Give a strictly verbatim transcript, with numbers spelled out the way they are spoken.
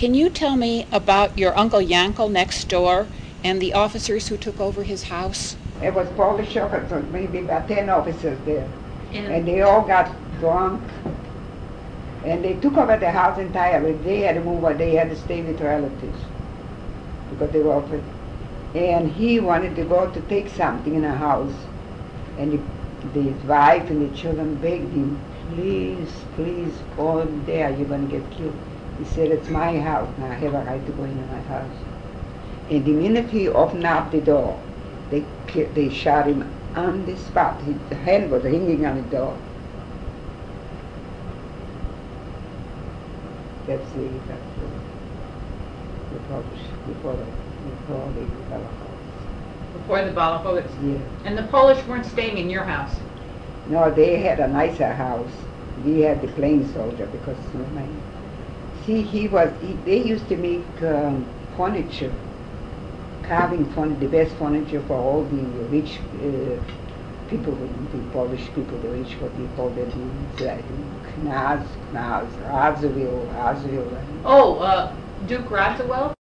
Can you tell me about your Uncle Yankel next door and the officers who took over his house? It was Polish officers, maybe about ten officers there. And, and they all got drunk. And they took over the house entirely. They had to move or they had to stay with relatives because they were offered. And he wanted to go to take something in the house. And the, his wife and the children begged him, please, please, go there, you're going to get killed. He said, it's my house, and I have a right to go into my house. And the minute he opened up the door, they, they shot him on the spot. His hand was hanging on the door. That's the, that's the, the Polish, before the, before the Holocaust. Before the Holocaust? Yeah. And the Polish weren't staying in your house? No, they had a nicer house. We had the plain soldier because, you know, my, see, he was, he, they used to make um, furniture, carving furniture, the best furniture for all the rich uh, people, the Polish people, the rich, what we call them, like Knaz, Knaz, Radziwill, Radziwill. Oh, uh, Duke Radziwill?